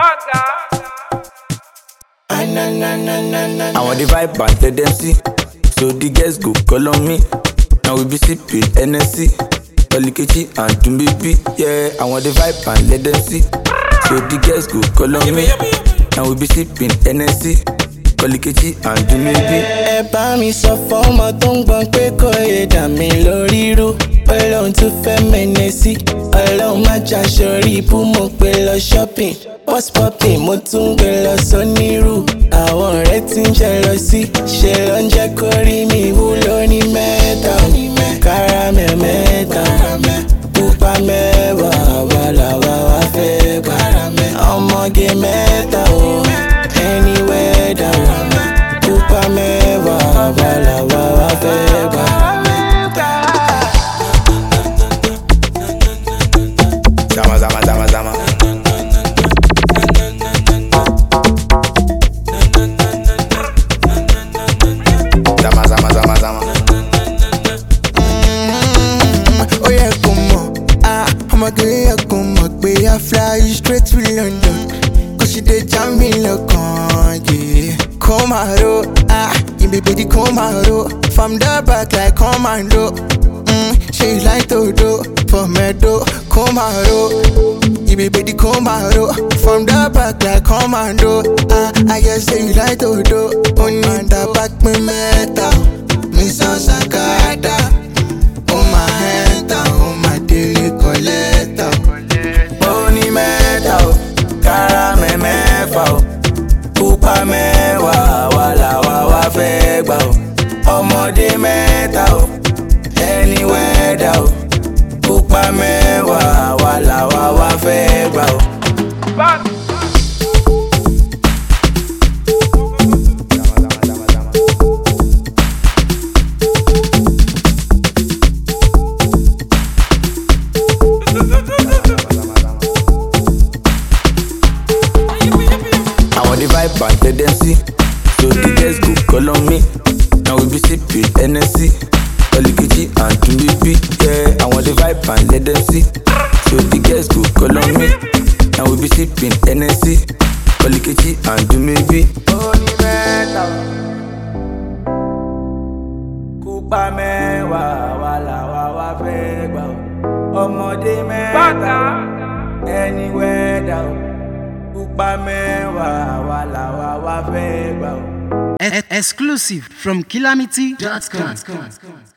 I want the vibe and let them see. So the girls go call on me. Now we be sipping NSC, Olikechi and Tumbibi. Yeah, I want the vibe and let them see. So the girls go call on me. Now we be sipping NSC, Olikechi and Tumbibi. Ẹ bá mi sọ fọ́mọ tó ń gbọ́n pé kò yé dà mí lórí rú. Ọlọ́run tún fẹ́ mẹ́nẹ́ sí. Ọlọ́run má jà sórí ibú, mo gbé lọ shopping. What's popping? Mo tún gbé lọ sónírù. Àwọn ọ̀rẹ́ tí ń jẹ lọ sí. Ṣé ló ń jẹ́ kó rí mi wú lóní mẹ́ta? Kárámẹ̀ mẹ́ta, pupa mẹ́wàá, wà làwa wá fẹ́ gbà. Ọmọge mẹ́ta o, anywhere down. Pupa mẹ́wàá, wà làwa wá fẹ́ gbà. Zama, zama, zama, zama. Zama, zama, zama, zama. Oh yeah, come on. I'ma get ya come on. Pay I fly you straight to London. Cause you dey jam me like yeah. Come out, you be baby come out. From the back like commando. She like to do for me do. Come out, you be baby come out. From the back like commando. I guess you like to do. Only the back me metal. Me so sakada. Oh my head down, oh my daily collector. Oni mẹ́ta o, kárámẹ̀ mẹ́fà o, pupa mẹ́wàá, wà làwa wá fẹ́ gbà o. Ọmọdé mẹ́ta o, anywhere down. Pupa mẹ́wàá, wà làwa wá fẹ́ gbà o. I want the vibe and let them see. So the girls go call on me. Now we be sipping NSC, Olikechi and Tumbibi. Yeah, I want the vibe and let them see. So the girls go call on me. Now we be sipping NSC, Olikechi and Tumbibi. Oni mẹ́ta o, pupa mẹ́wàá, wà làwa wá fẹ́ gbà o. Ọmọdé mẹ́ta, anywhere down. Pupa mẹ́wàá, wà làwa wá fẹ́ gbà o. Exclusive from Calamity.com.